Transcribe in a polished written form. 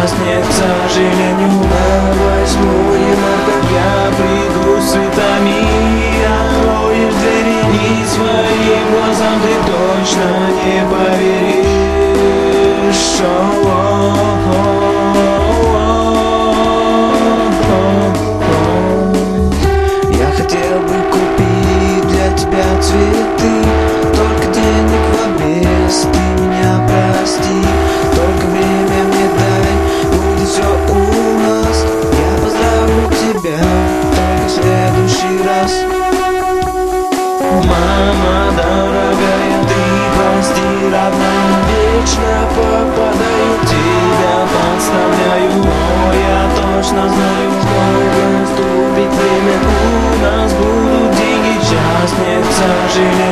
сейчас нет, к сожалению. На 8 марта я приду с цветами, откроешь двери, и своим глазам ты точно не поверишь. Я хотел бы купить для тебя цветы, только денег в обрез, ты меня прости. Только время мне дай, будет все у нас. Я поздравлю тебя только в следующий раз. Мама дорогая, ты прости, родная, вечно попадаю, тебя подставляю. Но я точно знаю, что наступит время, у нас будут деньги, час нет, к сожалению.